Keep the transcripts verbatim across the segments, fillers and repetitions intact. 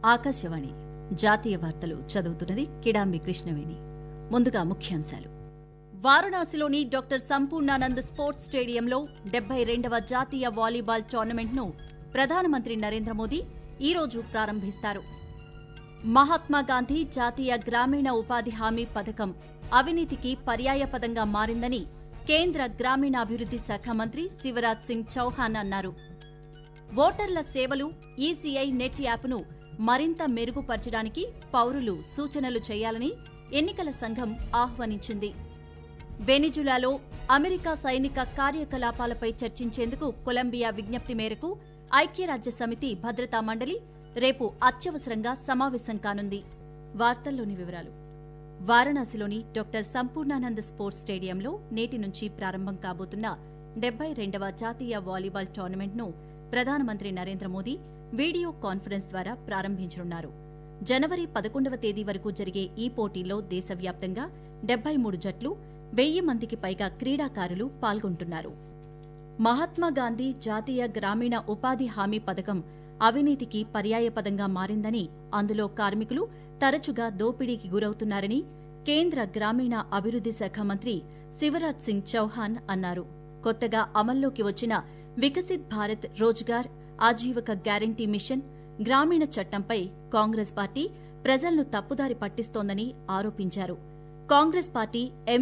ఆకాశవాణి జాతీయ వార్తలు చదువుతున్నది కిడాంబి కృష్ణవేణి. ముందుగా ముఖ్యాంశాలు. వారణాసిలోని డాక్టర్ సంపూర్ణానంద్ స్పోర్ట్స్ స్టేడియంలో డెబ్బై రెండవ జాతీయ వాలీబాల్ టోర్నమెంట్ను ప్రధానమంత్రి నరేంద్ర మోదీ ఈరోజు ప్రారంభిస్తారు. మహాత్మాగాంధీ జాతీయ గ్రామీణ ఉపాధి హామీ పథకం అవినీతికి పర్యాయపదంగా మారిందని కేంద్ర గ్రామీణాభివృద్ది శాఖ మంత్రి శివరాజ్ సింగ్ చౌహాన్ అన్నారు. ఓటర్ల సేవలు ఈసీఐ నెట్ యాప్ను మరింత మెరుగుపరచడానికి పౌరులు సూచనలు చేయాలని ఎన్నికల సంఘం ఆహ్వానించింది. వెనిజులాలో అమెరికా సైనిక కార్యకలాపాలపై చర్చించేందుకు కొలంబియా విజ్ఞప్తి మేరకు ఐక్యరాజ్య సమితి భద్రతా మండలి రేపు అత్యవసరంగా సమావేశం కానుంది. వార్తల్లోని వివరాలు. వారణాసిలోని డాక్టర్ సంపూర్ణానంద్ స్పోర్ట్స్ స్టేడియంలో నేటి నుంచి ప్రారంభం కాబోతున్న డెబ్బై రెండవ జాతీయ వాలీబాల్ టోర్నమెంట్ను ప్రధానమంత్రి నరేంద్ర మోదీ వీడియో కాన్ఫరెన్స్ ద్వారా ప్రారంభించనున్నారు. జనవరి పదకొండవ తేదీ వరకు జరిగే ఈ పోటీల్లో దేశవ్యాప్తంగా డెబ్బై మూడు జట్లు, వెయ్యి మందికి పైగా క్రీడాకారులు పాల్గొంటున్నారు. మహాత్మాగాంధీ జాతీయ గ్రామీణ ఉపాధి హామీ పథకం అవినీతికి పర్యాయపదంగా మారిందని, అందులో కార్మికులు తరచుగా దోపిడీకి గురవుతున్నారని కేంద్ర గ్రామీణ అభివృద్ది శాఖ మంత్రి శివరాజ్ సింగ్ చౌహాన్ అన్నారు. కొత్తగా అమల్లోకి వచ్చిన వికసిత్ భారత్ రోజ్గార్ ఆజీవిక గ్యారంటీ మిషన్ గ్రామీణ చట్టంపై కాంగ్రెస్ పార్టీ ప్రజలను తప్పుదారి పట్టిస్తోందని ఆరోపించారు. కాంగ్రెస్ పార్టీ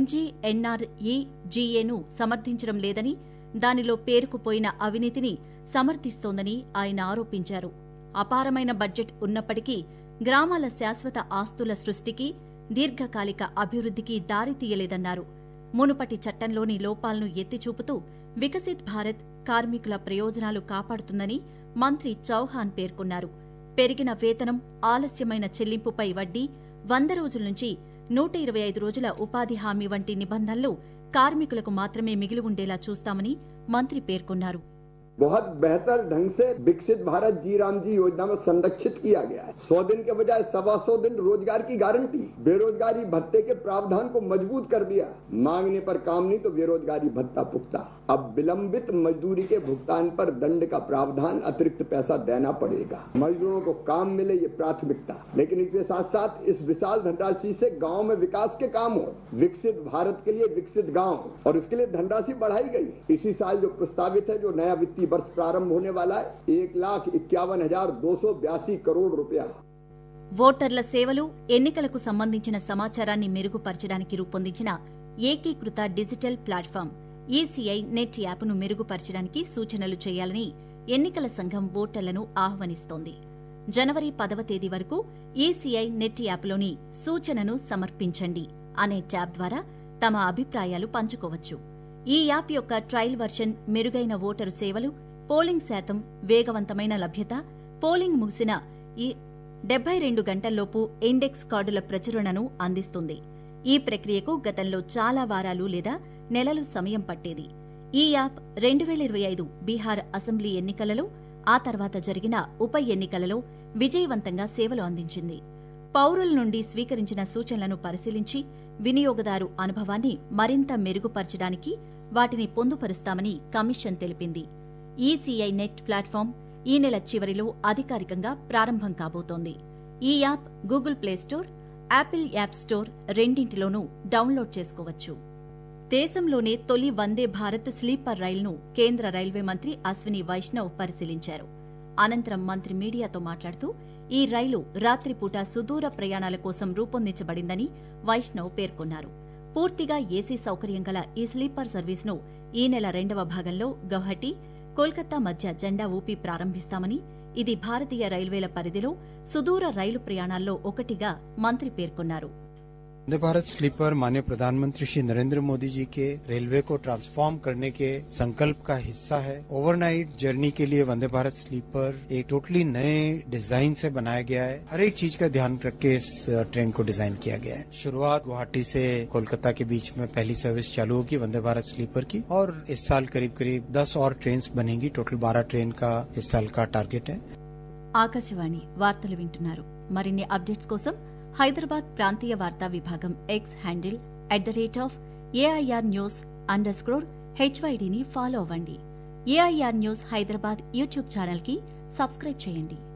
ఎంజీఎన్ఆర్ఈజీఏను సమర్థించడం లేదని, దానిలో పేరుకుపోయిన అవినీతిని సమర్థిస్తోందని ఆయన ఆరోపించారు. అపారమైన బడ్జెట్ ఉన్నప్పటికీ గ్రామాల శాశ్వత ఆస్తుల సృష్టికి, దీర్ఘకాలిక అభివృద్దికి దారితీయలేదన్నారు. మునుపటి చట్టంలోని లోపాలను ఎత్తిచూపుతూ వికసిత్ భారత్ కార్మికుల ప్రయోజనాలు కాపాడుతుందని మంత్రి చౌహాన్ పేర్కొన్నారు. పెరిగిన వేతనం, ఆలస్యమైన చెల్లింపుపై వడ్డీ, వంద రోజుల నుంచి నూట ఇరవై ఐదు రోజుల ఉపాధి హామీ వంటి నిబంధనలు కార్మికులకు మాత్రమే మిగిలి ఉండేలా చూస్తామని మంత్రి పేర్కొన్నారు. बहुत बेहतर ढंग से विकसित भारत जी राम जी योजना में संरक्षित किया गया है। सौ दिन के बजाय सवा सौ दिन रोजगार की गारंटी, बेरोजगारी भत्ते के प्रावधान को मजबूत कर दिया। मांगने पर काम नहीं तो बेरोजगारी भत्ता पुख्ता। अब विलंबित मजदूरी के भुगतान पर दंड का प्रावधान, अतिरिक्त पैसा देना पड़ेगा। मजदूरों को काम मिले ये प्राथमिकता, लेकिन इसके साथ साथ इस विशाल धनराशि से गाँव में विकास के काम हो। विकसित भारत के लिए विकसित गाँव, और इसके लिए धनराशि बढ़ाई गई। इसी साल जो प्रस्तावित है, जो नया वित्तीय वर्ष प्रारंभ होने वाला है, एक लाख इक्यावन हजार दो सौ बयासी करोड़ रुपया। ఓటర్ల సేవలు, ఎన్నికలకు సంబంధించిన సమాచారాన్ని మెరుగుపరచడానికి రూపొందించిన ఏకీకృత డిజిటల్ ప్లాట్ఫామ్ ఈసీఐ నెట్ యాప్ను మెరుగుపరచడానికి సూచనలు చేయాలని ఎన్నికల సంఘం ఓటర్లను ఆహ్వానిస్తోంది. జనవరి పదవ తేదీ వరకు ఈసీఐ నెట్ యాప్లోని సూచనను సమర్పించండి అనే ట్యాబ్ ద్వారా తమ అభిప్రాయాలు పంచుకోవచ్చు. ఈ యాప్ యొక్క ట్రయల్ వర్షన్ మెరుగైన ఓటరు సేవలు, పోలింగ్ శాతం, వేగవంతమైన లభ్యత, పోలింగ్ ముగిసిన ఈ డెబ్బై రెండు గంటల్లోపు ఇండెక్స్ కార్డుల ప్రచురణను అందిస్తుంది. ఈ ప్రక్రియకు గతంలో చాలా వారాలు లేదా నెలలు సమయం పట్టేది. ఈ యాప్ రెండు వేల ఇరవై ఐదు బీహార్ అసెంబ్లీ ఎన్నికలలో, ఆ తర్వాత జరిగిన ఉప ఎన్నికలలో విజయవంతంగా సేవలు అందించింది. పౌరుల నుండి స్వీకరించిన సూచనలను పరిశీలించి వినియోగదారు అనుభవాన్ని మరింత మెరుగుపరచడానికి వాటిని పొందుపరుస్తామని కమిషన్ తెలిపింది. ఈసీఐ నెట్ ప్లాట్ఫామ్ ఈ నెల చివరిలో అధికారికంగా ప్రారంభం కాబోతోంది. ఈ app Google play store, Apple app store రెండింటిలోనూ డౌన్లోడ్ చేసుకోవచ్చు. దేశంలోనే తొలి వందే భారత్ స్లీపర్ రైలును కేంద్ర రైల్వే మంత్రి అశ్విని వైష్ణవ్ పరిశీలించారు. అనంతరం మంత్రి మీడియాతో మాట్లాడుతూ ఈ రైలు రాత్రిపూట సుదూర ప్రయాణాల కోసం రూపొందించబడిందని వైష్ణవ్ పేర్కొన్నారు. పూర్తిగా ఏసీ సౌకర్యం గల ఈ స్లీపర్ సర్వీసును ఈ నెల రెండవ భాగంలో గౌహటి, కోల్కతా మధ్య జెండా ఊపి ప్రారంభిస్తామని, ఇది భారతీయ రైల్వేల పరిధిలో సుదూర రైలు ప్రయాణాల్లో ఒకటిగా మంత్రి పేర్కొన్నారు. वंदे भारत स्लीपर माननीय प्रधानमंत्री श्री नरेंद्र मोदी जी के रेलवे को ट्रांसफॉर्म करने के संकल्प का हिस्सा है। ओवरनाइट जर्नी के लिए वंदे भारत स्लीपर एक टोटली नए डिजाइन से बनाया गया है। हर एक चीज का ध्यान रख के इस ट्रेन को डिजाइन किया गया है। शुरुआत गुवाहाटी से कोलकाता के बीच में पहली सर्विस चालू होगी वंदे भारत स्लीपर की, और इस साल करीब करीब दस और ट्रेन बनेंगी। टोटल बारह ट्रेन का इस साल का टारगेट है। ఆకాశవాణి వార్తలు వింటున్నారు. మరిన్ని అప్డేట్స్ కోసం హైదరాబాద్ ప్రాంతీయ వార్తా విభాగం X handle at the rate of AIR news under score హెచ్వైడీని ఫాలో అవ్వండి. AIR news Hyderabad YouTube channel కి సబ్స్క్రైబ్ చేయండి.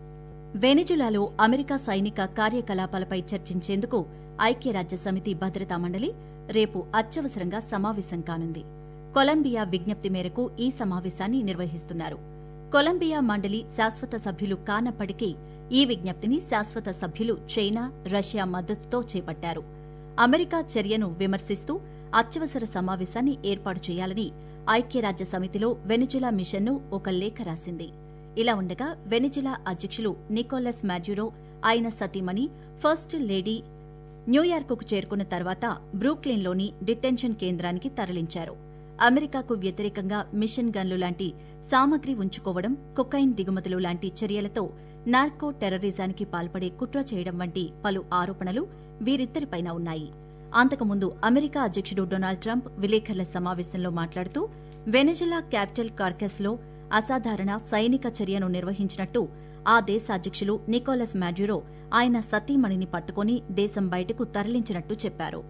వెనిజులాలో అమెరికా సైనిక కార్యకలాపాలపై చర్చించేందుకు ఐక్యరాజ్యసమితి భద్రతా మండలి రేపు అత్యవసరంగా సమావేశం కానుంది. కొలంబియా విజ్ఞప్తి మేరకు ఈ సమావేశాన్ని నిర్వహిస్తున్నారు. కొలంబియా మండలి శాశ్వత సభ్యులు కానప్పటికీ ఈ విజ్ఞప్తిని శాశ్వత సభ్యులు చైనా, రష్యా మద్దతుతో చేపట్టారు. అమెరికా చర్యను విమర్శిస్తూ అత్యవసర సమావేశాన్ని ఏర్పాటు చేయాలని ఐక్యరాజ్య సమితిలో వెనిజులా మిషన్ను ఒక లేఖ రాసింది. ఇలా ఉండగా వెనిజులా అధ్యక్షులు నికోలస్ మాడ్యూరో, ఆయన సతీమణి ఫస్ట్ లేడీ న్యూయార్కుకు చేరుకున్న తర్వాత బ్రూక్లిన్లోని డిటెన్షన్ కేంద్రానికి తరలించారు. అమెరికాకు వ్యతిరేకంగా మిషన్ గన్లు లాంటి సామగ్రి ఉంచుకోవడం, కొకైన్ దిగుమతులు లాంటి చర్యలతో నార్కో టెర్రరిజానికి పాల్పడే కుట్ర చేయడం వంటి పలు ఆరోపణలు వీరిద్దరిపైన ఉన్నాయి. అంతకుముందు అమెరికా అధ్యక్షుడు డొనాల్డ్ ట్రంప్ విలేకరుల సమావేశంలో మాట్లాడుతూ వెనిజులా క్యాపిటల్ కార్కస్లో అసాధారణ సైనిక చర్యను నిర్వహించినట్టు ఆ దేశ అధ్యక్షులు నికోలస్ మాడ్యూరో ఆయన సతీమణిని పట్టుకుని దేశం బయటకు తరలించినట్టు చెప్పారు.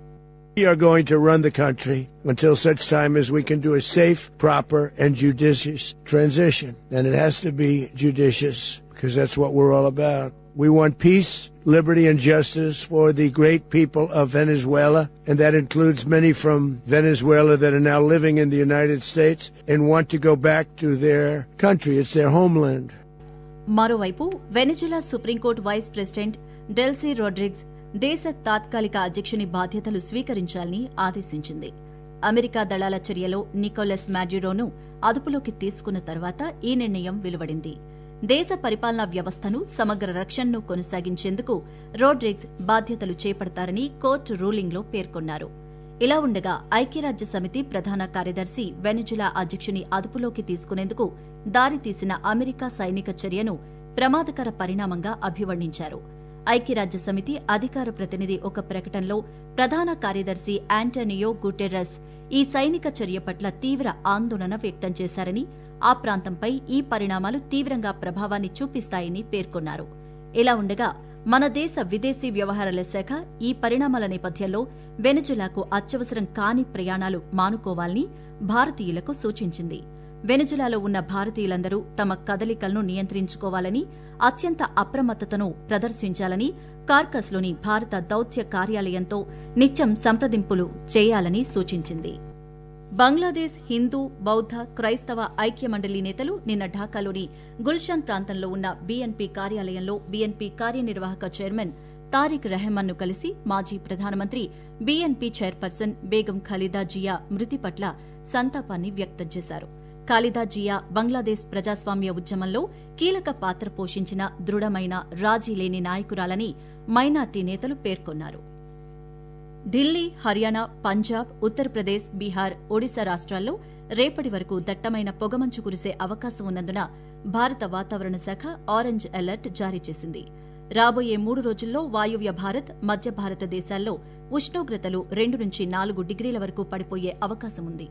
We are going to run the country until such time as we can do a safe, proper, and judicious transition. And it has to be judicious, because that's what we're all about. We want peace, liberty, and justice for the great people of Venezuela, and that includes many from Venezuela that are now living in the United States and want to go back to their country. It's their homeland. మరోవైపు వెనిజులా supreme court vice president Delcy Rodriguez దేశ తాత్కాలిక అధ్యక్షుని బాధ్యతలు స్వీకరించాలని ఆదేశించింది. America దళాల చర్యలో Nicholas మాడ్యూరోను అదుపులోకి తీసుకున్న తర్వాత ఈ నిర్ణయం వెలువడింది. దేశ పరిపాలనా వ్యవస్థను, సమగ్ర రక్షణను కొనసాగించేందుకు రోడ్రిగ్స్ బాధ్యతలు చేపడతారని కోర్టు రూలింగ్లో పేర్కొన్నారు. ఇలా ఉండగా ఐక్యరాజ్య సమితి ప్రధాన కార్యదర్శి వెనిజులా అధ్యక్షుని అదుపులోకి తీసుకునేందుకు దారితీసిన అమెరికా సైనిక చర్యను ప్రమాదకర పరిణామంగా అభివర్ణించారు. ఐక్యరాజ్య సమితి అధికార ప్రతినిధి ఒక ప్రకటనలో ప్రధాన కార్యదర్శి ఆంటోనియో గుటెర్రస్ ఈ సైనిక చర్య పట్ల తీవ్ర ఆందోళన వ్యక్తం చేశారని, ఆ ప్రాంతంపై ఈ పరిణామాలు తీవ్రంగా ప్రభావాన్ని చూపిస్తాయని పేర్కొన్నారు. ఇలా ఉండగా మన దేశ విదేశీ వ్యవహారాల శాఖ ఈ పరిణామాల నేపథ్యంలో వెనిజులాకు అత్యవసరం కాని ప్రయాణాలు మానుకోవాలని భారతీయులకు సూచించింది. వెనిజులాలో ఉన్న భారతీయులందరూ తమ కదలికలను నియంత్రించుకోవాలని, అత్యంత అప్రమత్తతను ప్రదర్శించాలని, కార్కస్లోని భారత దౌత్య కార్యాలయంతో నిత్యం సంప్రదింపులు చేయాలని సూచించింది. బంగ్లాదేశ్ హిందూ, బౌద్ధ, క్రైస్తవ ఐక్య మండలి నేతలు నిన్న ఢాకాలోని గుల్షన్ ప్రాంతంలో ఉన్న బీఎన్పీ కార్యాలయంలో బీఎన్పీ కార్యనిర్వాహక చైర్మన్ తారిక్ రెహమాన్ను కలిసి మాజీ ప్రధానమంత్రి, బీఎన్పీ చైర్పర్సన్ బేగం ఖలీదా జియా మృతి పట్ల సంతాపాన్ని వ్యక్తం చేశారు. ఖలీదా జియా బంగ్లాదేశ్ ప్రజాస్వామ్య ఉద్యమంలో కీలక పాత్ర పోషించిన దృఢమైన, రాజీలేని నాయకురాలని మైనార్టీ నేతలు పేర్కొన్నారు. ఢిల్లీ, హర్యానా, పంజాబ్, ఉత్తరప్రదేశ్, బీహార్, ఒడిశా రాష్ట్రాల్లో రేపటి వరకు దట్టమైన పొగమంచు కురిసే అవకాశం ఉన్నందున భారత వాతావరణ శాఖ ఆరెంజ్ అలర్ట్ జారీ చేసింది. రాబోయే మూడు రోజుల్లో వాయువ్య భారత్, మధ్య భారతదేశాల్లో ఉష్ణోగ్రతలు రెండు నుంచి నాలుగు డిగ్రీల వరకు పడిపోయే అవకాశం ఉంది.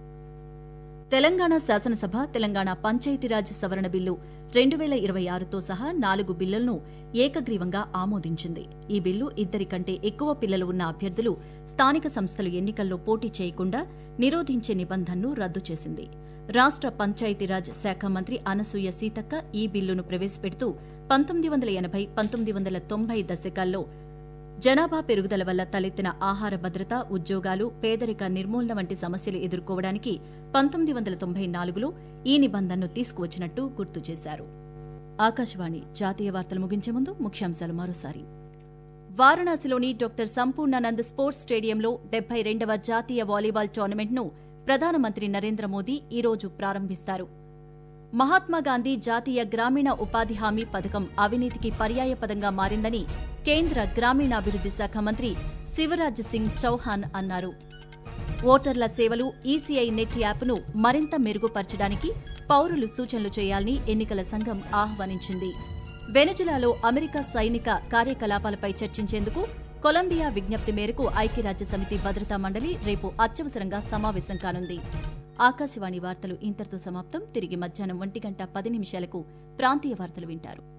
తెలంగాణ శాసనసభ తెలంగాణ పంచాయతీరాజ్ సవరణ బిల్లు రెండు వేల ఇరవై ఆరుతో సహా నాలుగు బిల్లులను ఏకగ్రీవంగా ఆమోదించింది. ఈ బిల్లు ఇద్దరి కంటే ఎక్కువ పిల్లలు ఉన్న అభ్యర్థులు స్థానిక సంస్థలు ఎన్నికల్లో పోటీ చేయకుండా నిరోధించే నిబంధనను రద్దు చేసింది. రాష్ట పంచాయతీరాజ్ శాఖ మంత్రి అనసూయ సీతక్క ఈ బిల్లును ప్రవేశపెడుతూ పంతొమ్మిది వందల ఎనభై పంతొమ్మిది వందల తొంభై దశకాల్లో జనాభా పెరుగుదల వల్ల తలెత్తిన ఆహార భద్రత, ఉద్యోగాలు, పేదరిక నిర్మూలన వంటి సమస్యలు ఎదుర్కోవడానికి పంతొమ్మిది వందల తొంభై నాలుగులో ఈ నిబంధనను తీసుకువచ్చినట్టు గుర్తు చేశారు. ఆకాశవాణి జాతీయ వార్తలు ముగించే ముందు ముఖ్యాంశాలు మరోసారి. వారణాసిలోని డాక్టర్ సంపూర్ణానంద్ స్పోర్ట్స్ స్టేడియంలో డెబ్బై రెండవ జాతీయ వాలీబాల్ టోర్నమెంట్ను ప్రధానమంత్రి నరేంద్ర మోదీ ఈ రోజు ప్రారంభిస్తారు. మహాత్మాగాంధీ జాతీయ గ్రామీణ ఉపాధి హామీ పథకం అవినీతికి పర్యాయపదంగా మారిందని కేంద్ర గ్రామీణాభివృద్ది శాఖ మంత్రి శివరాజ్ సింగ్ చౌహాన్ అన్నారు. ఓటర్ల సేవలు ఈసీఐ నెట్ యాప్ను మరింత మెరుగుపరచడానికి పౌరులు సూచనలు చేయాలని ఎన్నికల సంఘం ఆహ్వానించింది. వెనిజులాలో అమెరికా సైనిక కార్యకలాపాలపై చర్చించేందుకు కొలంబియా విజ్ఞప్తి మేరకు ఐక్యరాజ్య సమితి భద్రతా మండలి రేపు అత్యవసరంగా సమావేశం కానుంది. ఆకాశవాణి వార్తలు ఇంతటితో సమాప్తం. తిరిగి మధ్యాహ్నం ఒంటి గంట పది నిమిషాలకు ప్రాంతీయ వార్తలు వింటారు.